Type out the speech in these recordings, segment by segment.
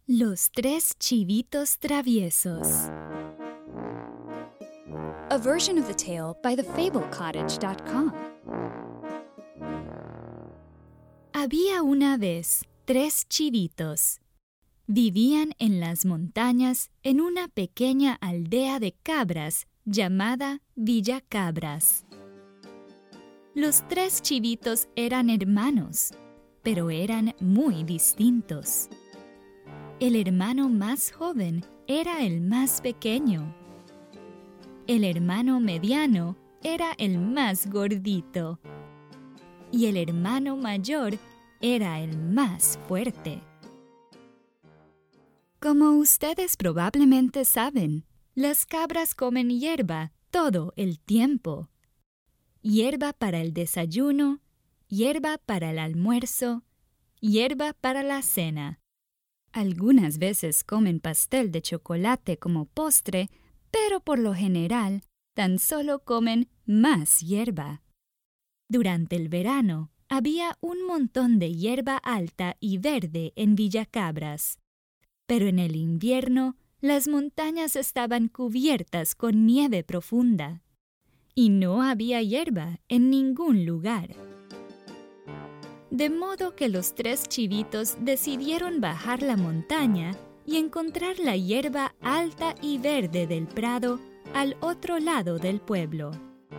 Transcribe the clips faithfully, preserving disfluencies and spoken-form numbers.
Los tres chivitos traviesos. A version of the tale by the fable cottage dot com. Había una vez tres chivitos. Vivían en las montañas en una pequeña aldea de cabras llamada Villa Cabras. Los tres chivitos eran hermanos, pero eran muy distintos. El hermano más joven era el más pequeño. El hermano mediano era el más gordito. Y el hermano mayor era el más fuerte. Como ustedes probablemente saben, las cabras comen hierba todo el tiempo. Hierba para el desayuno, hierba para el almuerzo, hierba para la cena. Algunas veces comen pastel de chocolate como postre, pero por lo general tan solo comen más hierba. Durante el verano había un montón de hierba alta y verde en Villa Cabras, pero en el invierno las montañas estaban cubiertas con nieve profunda y no había hierba en ningún lugar. De modo que los tres chivitos decidieron bajar la montaña y encontrar la hierba alta y verde del prado al otro lado del pueblo.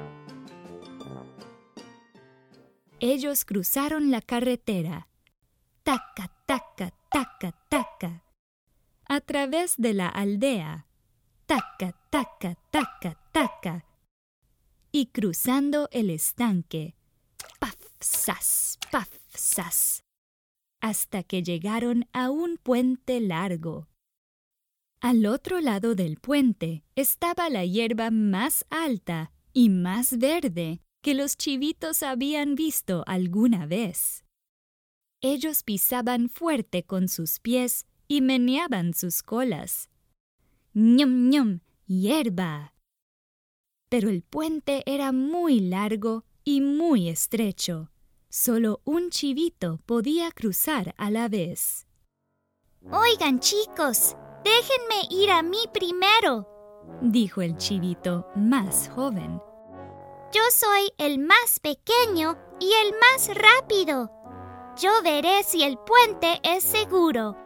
Ellos cruzaron la carretera, taca, taca, taca, taca, a través de la aldea, taca, taca, taca, taca, y cruzando el estanque, paf, sas, paf, sas, hasta que llegaron a un puente largo. Al otro lado del puente estaba la hierba más alta y más verde que los chivitos habían visto alguna vez. Ellos pisaban fuerte con sus pies y meneaban sus colas. ¡Ñom, ñom! ¡Hierba! Pero el puente era muy largo y muy estrecho. Solo un chivito podía cruzar a la vez. Oigan, chicos, déjenme ir a mí primero, dijo el chivito más joven. Yo soy el más pequeño y el más rápido. Yo veré si el puente es seguro.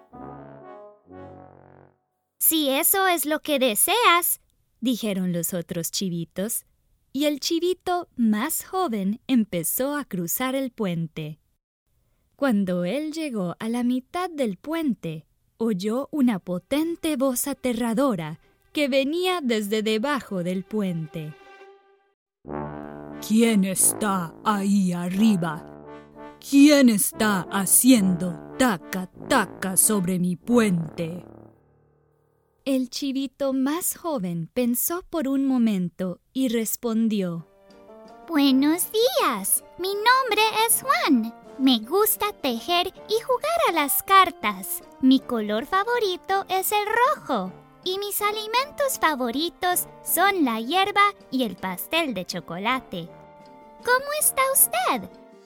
Si eso es lo que deseas, dijeron los otros chivitos, y el chivito más joven empezó a cruzar el puente. Cuando él llegó a la mitad del puente, oyó una potente voz aterradora que venía desde debajo del puente. ¿Quién está ahí arriba? ¿Quién está haciendo taca taca sobre mi puente? El chivito más joven pensó por un momento y respondió: Buenos días, mi nombre es Juan. Me gusta tejer y jugar a las cartas. Mi color favorito es el rojo. Y mis alimentos favoritos son la hierba y el pastel de chocolate. ¿Cómo está usted?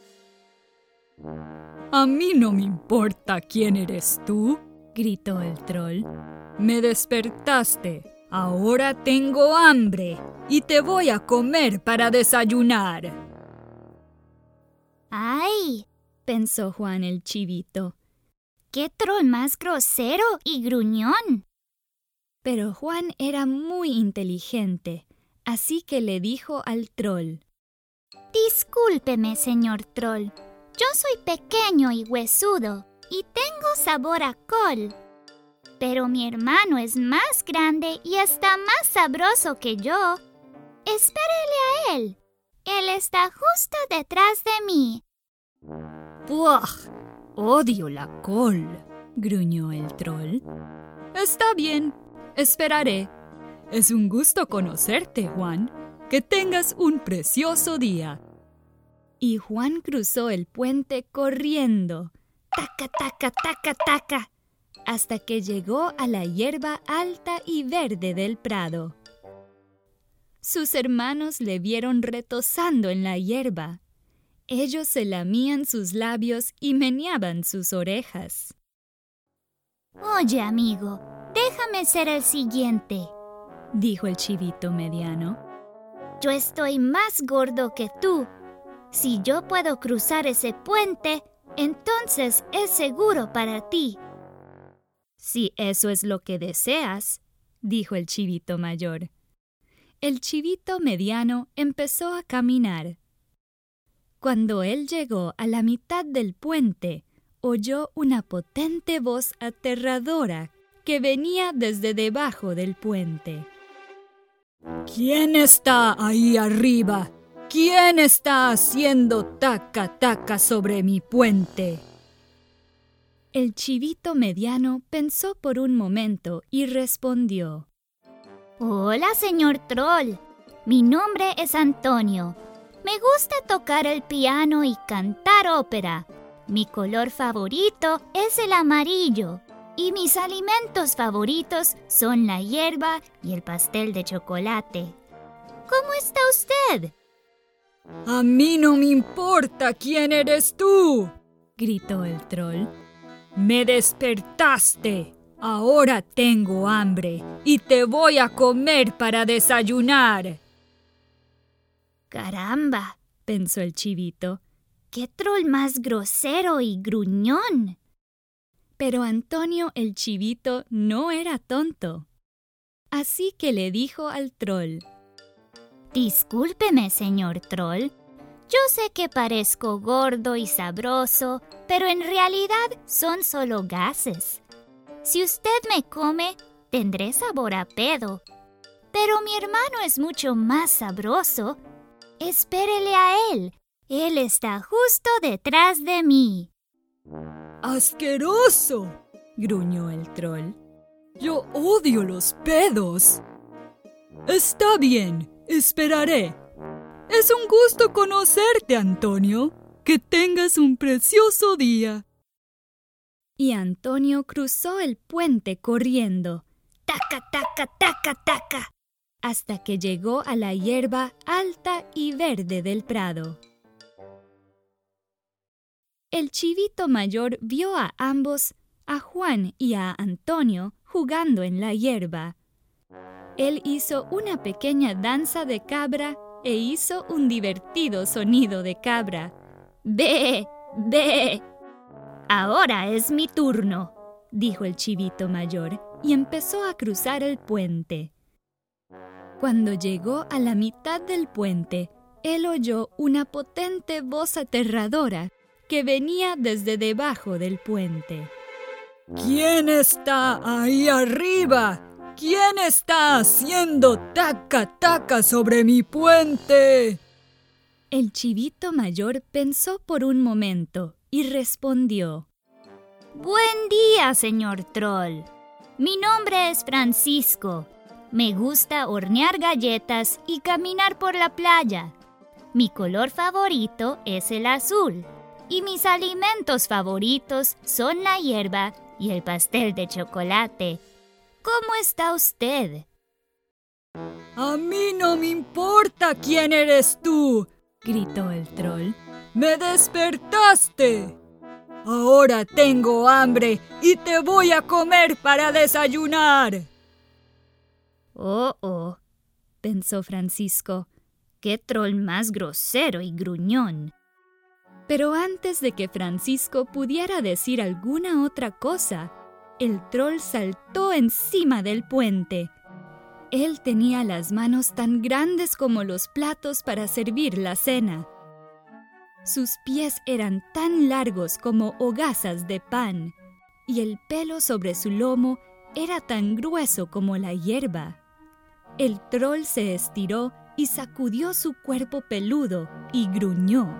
A mí no me importa quién eres tú, gritó el troll. Me despertaste. Ahora tengo hambre y te voy a comer para desayunar. ¡Ay!, pensó Juan el chivito. ¡Qué troll más grosero y gruñón! Pero Juan era muy inteligente, así que le dijo al troll: Discúlpeme, señor troll. Yo soy pequeño y huesudo y tengo sabor a col. Pero mi hermano es más grande y está más sabroso que yo. Espérele a él. Él está justo detrás de mí. ¡Buah! Odio la col, gruñó el troll. Está bien, esperaré. Es un gusto conocerte, Juan. Que tengas un precioso día. Y Juan cruzó el puente corriendo, taca, taca, taca, taca, hasta que llegó a la hierba alta y verde del prado. Sus hermanos le vieron retozando en la hierba. Ellos se lamían sus labios y meneaban sus orejas. Oye, amigo, déjame ser el siguiente, dijo el chivito mediano. Yo estoy más gordo que tú. Si yo puedo cruzar ese puente, entonces es seguro para ti. Si eso es lo que deseas, dijo el chivito mayor. El chivito mediano empezó a caminar. Cuando él llegó a la mitad del puente, oyó una potente voz aterradora que venía desde debajo del puente. ¿Quién está ahí arriba? ¿Quién está haciendo taca taca sobre mi puente? El chivito mediano pensó por un momento y respondió. Hola, señor Troll. Mi nombre es Antonio. Me gusta tocar el piano y cantar ópera. Mi color favorito es el amarillo. Y mis alimentos favoritos son la hierba y el pastel de chocolate. ¿Cómo está usted? A mí no me importa quién eres tú, gritó el troll. Me despertaste. Ahora tengo hambre y te voy a comer para desayunar. Caramba, pensó el chivito. ¡Qué troll más grosero y gruñón! Pero Antonio el chivito no era tonto. Así que le dijo al troll. Discúlpeme, señor troll. Yo sé que parezco gordo y sabroso, pero en realidad son solo gases. Si usted me come, tendré sabor a pedo. Pero mi hermano es mucho más sabroso. Espérele a él. Él está justo detrás de mí. ¡Asqueroso!, gruñó el troll. Yo odio los pedos. Está bien, esperaré. Es un gusto conocerte, Antonio. Que tengas un precioso día. Y Antonio cruzó el puente corriendo. ¡Taca, taca, taca, taca! Hasta que llegó a la hierba alta y verde del prado. El chivito mayor vio a ambos, a Juan y a Antonio, jugando en la hierba. Él hizo una pequeña danza de cabra e hizo un divertido sonido de cabra. ¡Ve! ¡Ve! Ahora es mi turno, dijo el chivito mayor y empezó a cruzar el puente. Cuando llegó a la mitad del puente, él oyó una potente voz aterradora que venía desde debajo del puente. ¿Quién está ahí arriba? ¿Quién está haciendo taca taca sobre mi puente? El chivito mayor pensó por un momento y respondió. Buen día, señor Troll. Mi nombre es Francisco. Me gusta hornear galletas y caminar por la playa. Mi color favorito es el azul. Y mis alimentos favoritos son la hierba y el pastel de chocolate. ¿Cómo está usted? A mí no me importa quién eres tú, gritó el troll. ¡Me despertaste! Ahora tengo hambre y te voy a comer para desayunar. Oh, oh, pensó Francisco. ¡Qué troll más grosero y gruñón! Pero antes de que Francisco pudiera decir alguna otra cosa, el troll saltó encima del puente. Él tenía las manos tan grandes como los platos para servir la cena. Sus pies eran tan largos como hogazas de pan, y el pelo sobre su lomo era tan grueso como la hierba. El troll se estiró y sacudió su cuerpo peludo y gruñó.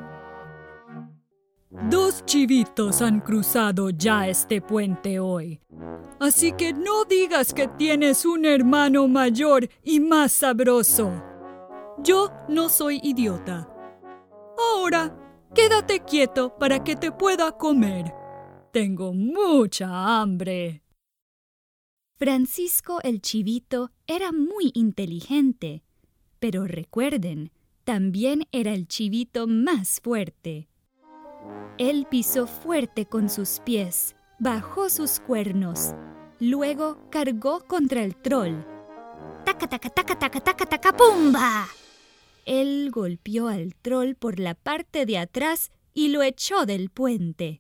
Dos chivitos han cruzado ya este puente hoy. Así que no digas que tienes un hermano mayor y más sabroso. Yo no soy idiota. Ahora, quédate quieto para que te pueda comer. Tengo mucha hambre. Francisco el chivito era muy inteligente, pero recuerden, también era el chivito más fuerte. Él pisó fuerte con sus pies bajó sus cuernos. Luego cargó contra el troll. ¡Taca, taca, taca, taca, taca, taca, pumba! Él golpeó al troll por la parte de atrás y lo echó del puente.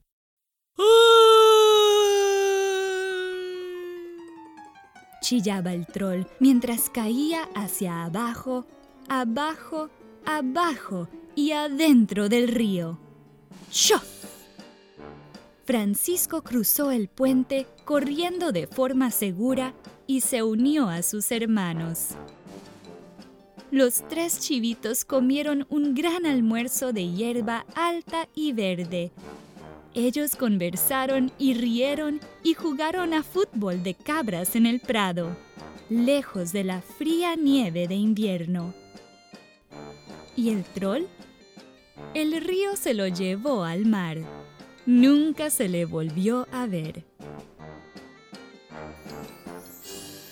Chillaba el troll mientras caía hacia abajo, abajo, abajo y adentro del río. ¡Shof! Francisco cruzó el puente corriendo de forma segura y se unió a sus hermanos. Los tres chivitos comieron un gran almuerzo de hierba alta y verde. Ellos conversaron y rieron y jugaron a fútbol de cabras en el prado, lejos de la fría nieve de invierno. ¿Y el troll? El río se lo llevó al mar. Nunca se le volvió a ver.